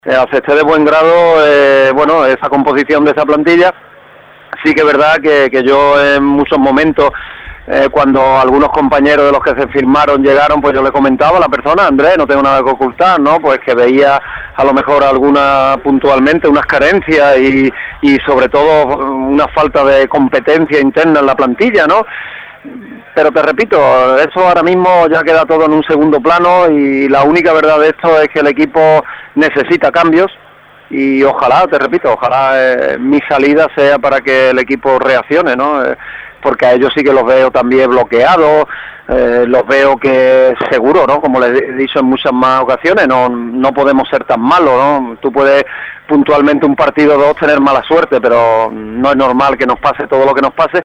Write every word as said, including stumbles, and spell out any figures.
Eh, acepté de buen grado, eh, bueno, esa composición de esa plantilla. Sí que es verdad que, que yo en muchos momentos, eh, cuando algunos compañeros de los que se firmaron llegaron, pues yo le comentaba a la persona, Andrés, no tengo nada que ocultar, ¿no? Pues que veía a lo mejor alguna puntualmente unas carencias y, y sobre todo una falta de competencia interna en la plantilla, ¿no? Pero te repito, eso ahora mismo ya queda todo en un segundo plano y la única verdad de esto es que el equipo necesita cambios y ojalá, te repito, ojalá eh, mi salida sea para que el equipo reaccione, ¿no? Eh, porque a ellos sí que los veo también bloqueados, eh, los veo que seguro, ¿no? Como les he dicho en muchas más ocasiones, no, no podemos ser tan malos, ¿no? Tú puedes puntualmente un partido o dos tener mala suerte, pero no es normal que nos pase todo lo que nos pase